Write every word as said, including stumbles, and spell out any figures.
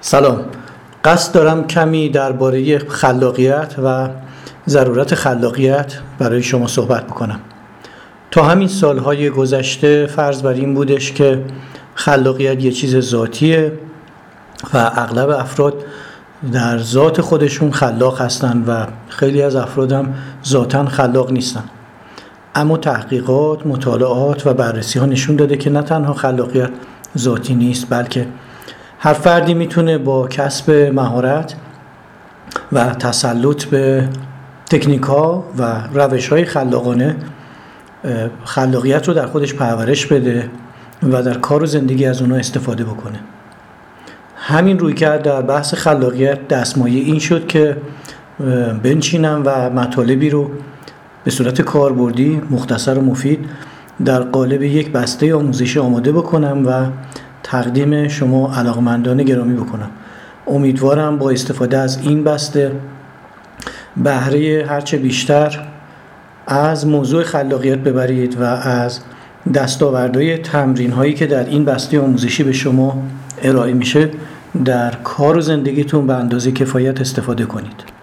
سلام. قصد دارم کمی درباره خلاقیت و ضرورت خلاقیت برای شما صحبت بکنم. تا همین سالهای گذشته فرض بر این بودش که خلاقیت یه چیز ذاتیه و اغلب افراد در ذات خودشون خلاق هستن و خیلی از افراد هم ذاتاً خلاق نیستن. اما تحقیقات، مطالعات و بررسی ها نشون داده که نه تنها خلاقیت ذاتی نیست، بلکه هر فردی میتونه با کسب مهارت و تسلط به تکنیک ها و روش های خلاقانه خلاقیت رو در خودش پرورش بده و در کار و زندگی از اونها استفاده بکنه. همین رویکرد در بحث خلاقیت دستمایه این شد که بنشینم و مطالبی رو به صورت کاربردی، مختصر و مفید در قالب یک بسته آموزشی آماده بکنم و تقدیم شما علاقمندان گرامی بکنم. امیدوارم با استفاده از این بسته بهره هرچه بیشتر از موضوع خلاقیت ببرید و از دستاوردهای تمرین هایی که در این بسته آموزشی به شما ارائه میشه در کار و زندگیتون به اندازه کفایت استفاده کنید.